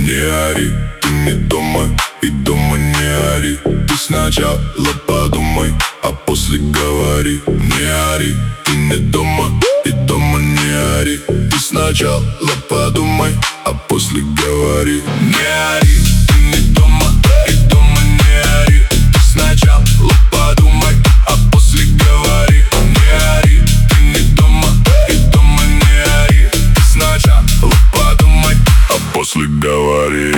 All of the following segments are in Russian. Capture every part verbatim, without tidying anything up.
Не ори, ты не дома, и дома не ори. Ты сначала подумай, а после говори. Не ори, ты не дома, и дома не ори. Ты сначала подумай, а после говори. Не ори, ты не дома, и дома не ори. Ты сначала подумай, а после говори. Не ори, ты не дома, и дома не ори. Ты сначала подумай, а после говори.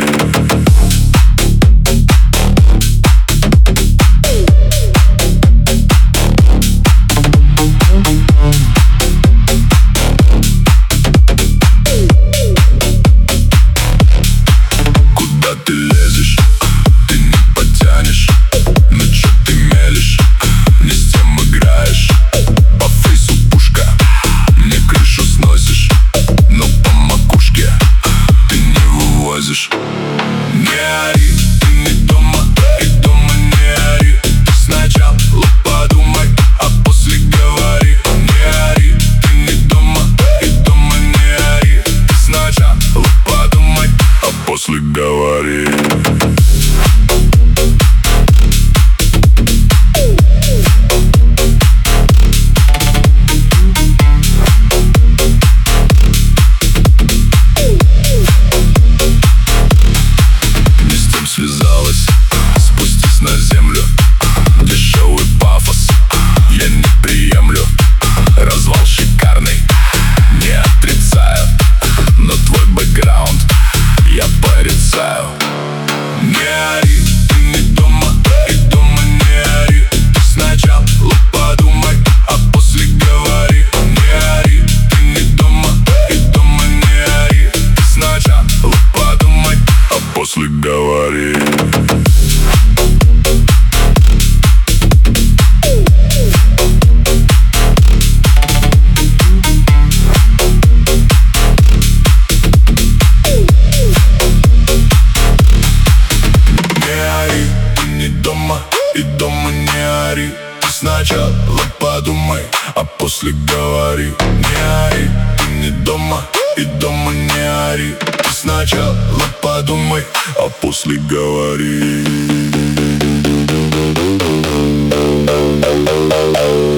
Ты лезешь, ты не потянешь. Ну чё ты мелешь, не с тем играешь. По фейсу пушка, мне крышу сносишь, но по макушке ты не вывозишь. Не ори, ты не дома, и дома не ори. Ты сначала подумай, а после говори. Не ори, ты не дома, и дома не ори. Ты сначала подумай, а после говори. Не с тем связалась, спустись на землю. Дешевый пафос я не приемлю. Развал шикарный, не отрицаю, но твой бэкграунд я порицаю. Не ори, ты не дома, и дома не ори. Ты сначала подумай, а после говори. Не ори, ты не дома, и дома не ори. Ты сначала подумай, а после говори. И дома не ори. Ты сначала подумай, а после говори. Не ори, ты не дома, и дома не ори. Ты сначала подумай, а после говори.